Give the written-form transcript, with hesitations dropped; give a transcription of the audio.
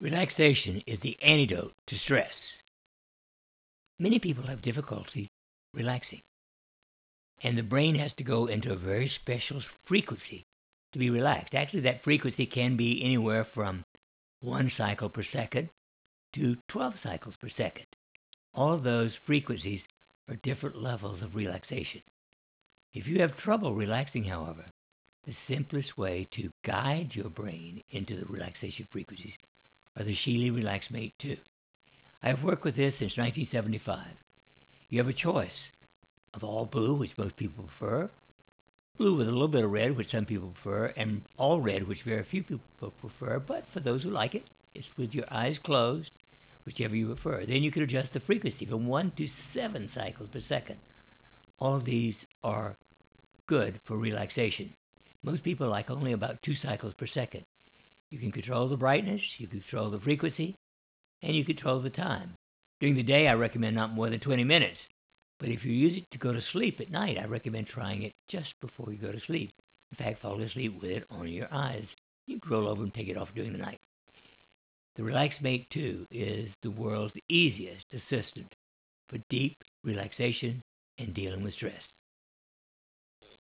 Relaxation is the antidote to stress. Many people have difficulty relaxing, and the brain has to go into a very special frequency to be relaxed. Actually, that frequency can be anywhere from 1 cycle per second to 12 cycles per second. All of those frequencies are different levels of relaxation. If you have trouble relaxing, however, the simplest way to guide your brain into the relaxation frequencies are the Sheely Relax Mate 2. I have worked with this since 1975. You have a choice of all blue, which most people prefer, blue with a little bit of red, which some people prefer, and all red, which very few people prefer, but for those who like it, it's with your eyes closed, whichever you prefer. Then you can adjust the frequency from 1 to 7 cycles per second. All of these are good for relaxation. Most people like only about 2 cycles per second. You can control the brightness, you can control the frequency, and you control the time. During the day, I recommend not more than 20 minutes. But if you use it to go to sleep at night, I recommend trying it just before you go to sleep. In fact, fall asleep with it on your eyes. You can roll over and take it off during the night. The Relax Mate 2 is the world's easiest assistant for deep relaxation and dealing with stress.